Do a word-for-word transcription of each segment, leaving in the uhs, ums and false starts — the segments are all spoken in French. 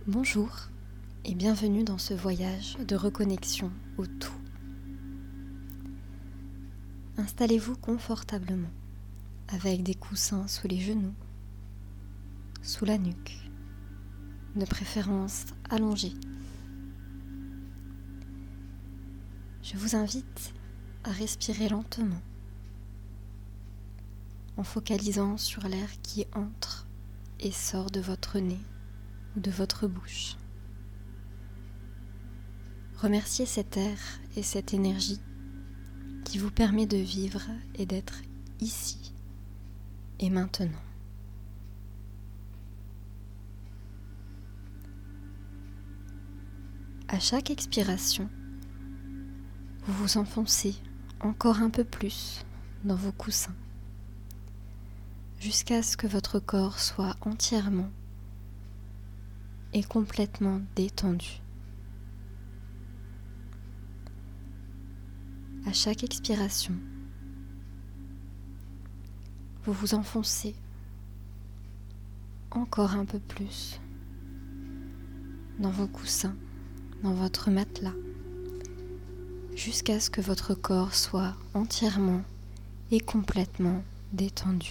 Bonjour et bienvenue dans ce voyage de reconnexion au tout. Installez-vous confortablement avec des coussins sous les genoux, sous la nuque, de préférence allongés. Je vous invite à respirer lentement en focalisant sur l'air qui entre et sort de votre nez ou de votre bouche. Remerciez cet air et cette énergie qui vous permet de vivre et d'être ici et maintenant. À chaque expiration, vous vous enfoncez encore un peu plus dans vos coussins jusqu'à ce que votre corps soit entièrement et complètement détendu. À chaque expiration, vous vous enfoncez encore un peu plus dans vos coussins, dans votre matelas, jusqu'à ce que votre corps soit entièrement et complètement détendu.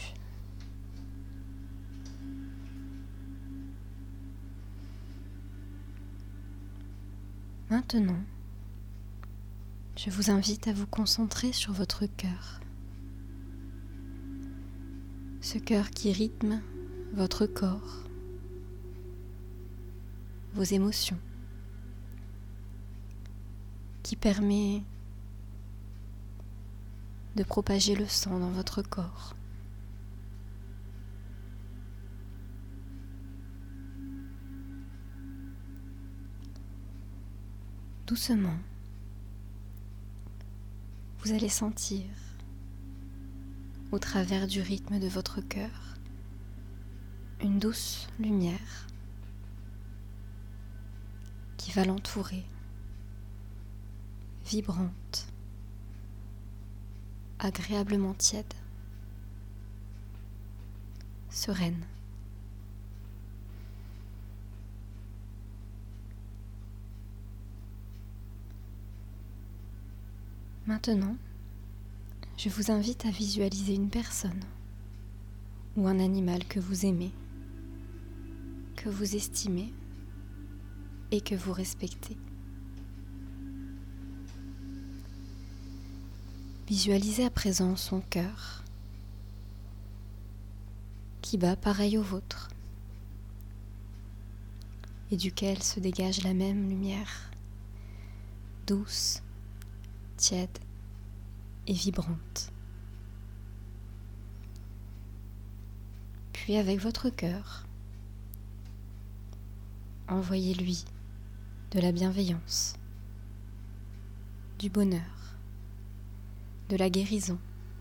Maintenant, je vous invite à vous concentrer sur votre cœur. Ce cœur qui rythme votre corps, vos émotions, qui permet de propager le sang dans votre corps. Doucement, vous allez sentir, au travers du rythme de votre cœur, une douce lumière qui va l'entourer, vibrante, agréablement tiède, sereine. Maintenant, je vous invite à visualiser une personne ou un animal que vous aimez, que vous estimez et que vous respectez. Visualisez à présent son cœur qui bat pareil au vôtre et duquel se dégage la même lumière douce, tiède et vibrante. Puis avec votre cœur, envoyez-lui de la bienveillance, du bonheur, de la guérison,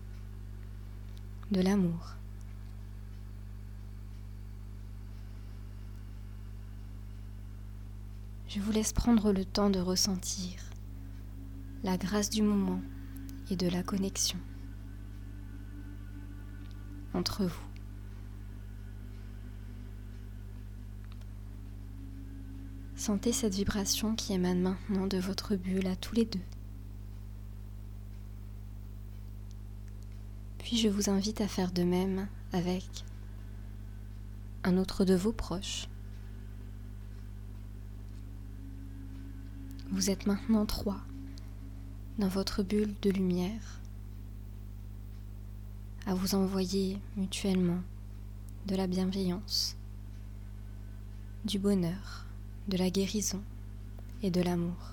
de l'amour. Je vous laisse prendre le temps de ressentir la grâce du moment et de la connexion entre vous. Sentez cette vibration qui émane maintenant de votre bulle à tous les deux. Puis je vous invite à faire de même avec un autre de vos proches. Vous êtes maintenant trois dans votre bulle de lumière, à vous envoyer mutuellement de la bienveillance, du bonheur, de la guérison et de l'amour.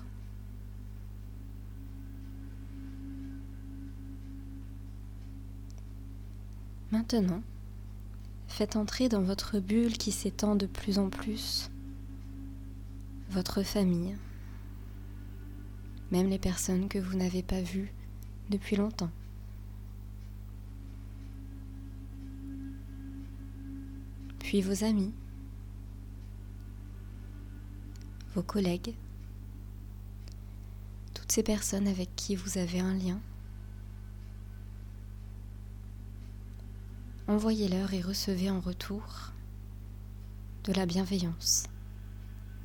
Maintenant, faites entrer dans votre bulle qui s'étend de plus en plus votre famille, même les personnes que vous n'avez pas vues depuis longtemps. Puis vos amis, vos collègues, toutes ces personnes avec qui vous avez un lien. Envoyez-leur et recevez en retour de la bienveillance,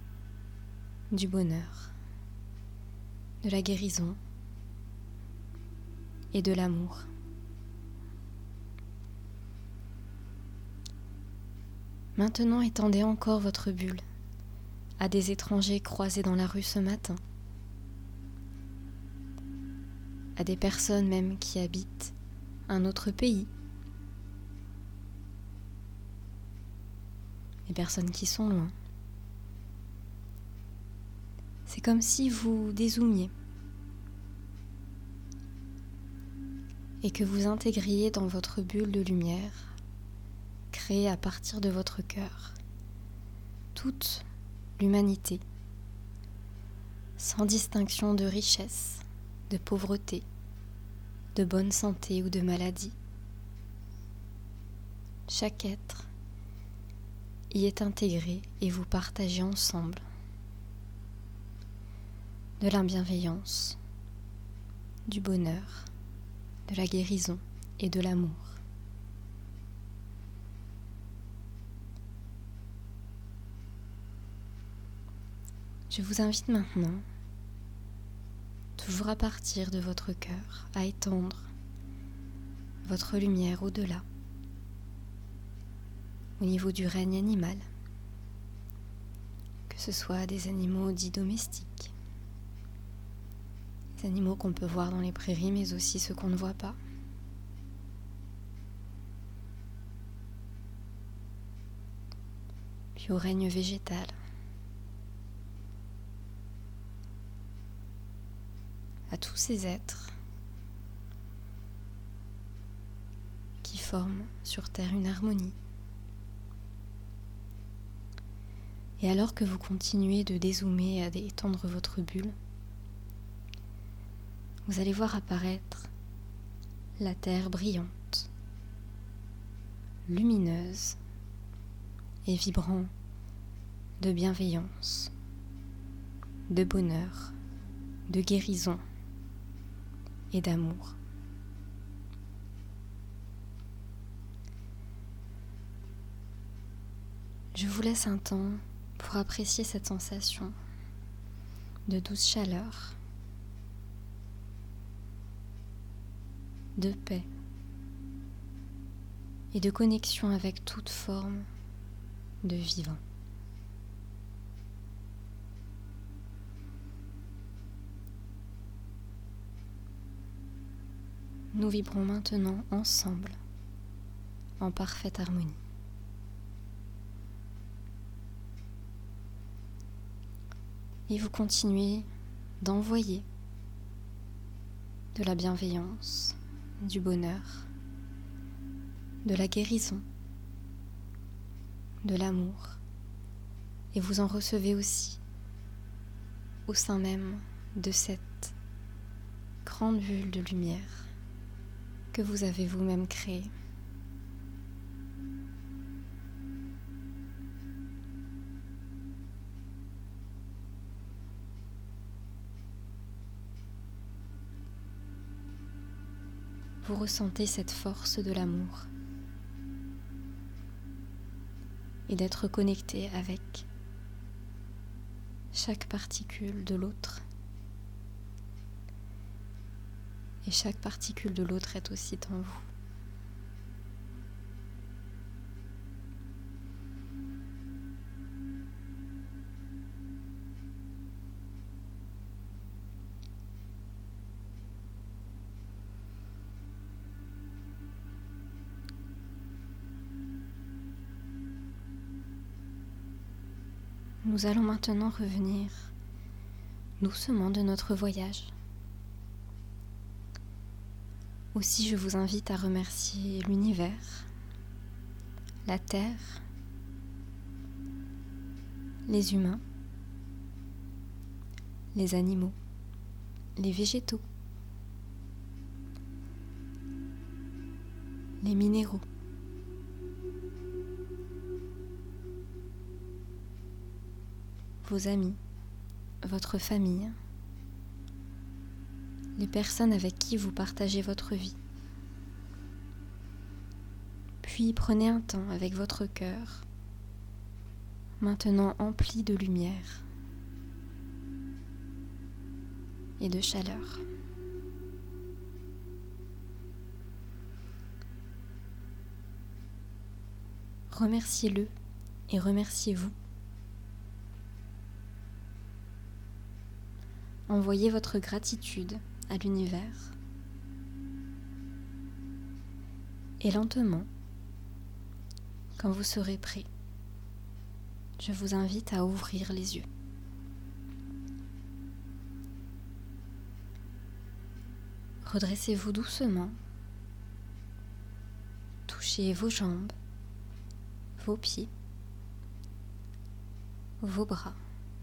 du bonheur, de la guérison et de l'amour. Maintenant, étendez encore votre bulle à des étrangers croisés dans la rue ce matin, à des personnes même qui habitent un autre pays, des personnes qui sont loin. C'est comme si vous dézoomiez et que vous intégriez dans votre bulle de lumière créée à partir de votre cœur toute l'humanité, sans distinction de richesse, de pauvreté, de bonne santé ou de maladie. Chaque être y est intégré et vous partagez ensemble de la bienveillance, du bonheur, de la guérison et de l'amour. Je vous invite maintenant, toujours à partir de votre cœur, à étendre votre lumière au-delà, au niveau du règne animal, que ce soit des animaux dits domestiques, des animaux qu'on peut voir dans les prairies, mais aussi ceux qu'on ne voit pas. Puis au règne végétal, à tous ces êtres qui forment sur Terre une harmonie. Et alors que vous continuez de dézoomer et d'étendre votre bulle, vous allez voir apparaître la Terre brillante, lumineuse et vibrant de bienveillance, de bonheur, de guérison et d'amour. Je vous laisse un temps pour apprécier cette sensation de douce chaleur, de paix et de connexion avec toute forme de vivant. Nous vibrons maintenant ensemble, en parfaite harmonie. Et vous continuez d'envoyer de la bienveillance, du bonheur, de la guérison, de l'amour. Et vous en recevez aussi au sein même de cette grande bulle de lumière que vous avez vous-même créée. Vous ressentez cette force de l'amour et d'être connecté avec chaque particule de l'autre. Et chaque particule de l'autre est aussi en vous. Nous allons maintenant revenir doucement de notre voyage. Aussi, je vous invite à remercier l'univers, la terre, les humains, les animaux, les végétaux, les minéraux, vos amis, votre famille, les personnes avec qui vous partagez votre vie. Puis prenez un temps avec votre cœur, maintenant empli de lumière, et de chaleur. Remerciez-le et remerciez-vous. Envoyez votre gratitude à l'univers. Et lentement, quand vous serez prêt, je vous invite à ouvrir les yeux. Redressez-vous doucement. Touchez vos jambes, vos pieds, vos bras.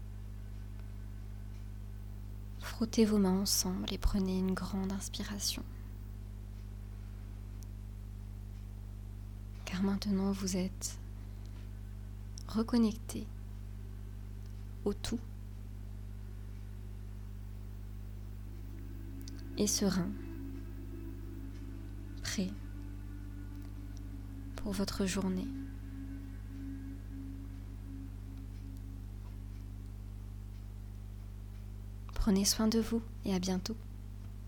Frottez vos mains ensemble et prenez une grande inspiration. Car maintenant vous êtes reconnecté au tout et serein, prêt pour votre journée. Prenez soin de vous et à bientôt.